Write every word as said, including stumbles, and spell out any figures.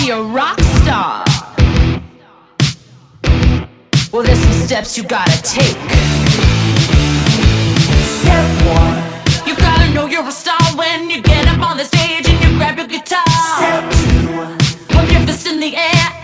be a rock star? Well, there's some steps you gotta take. Step one, you gotta know you're a star when you get up on the stage and you grab your guitar. Step two, pump your fist in the air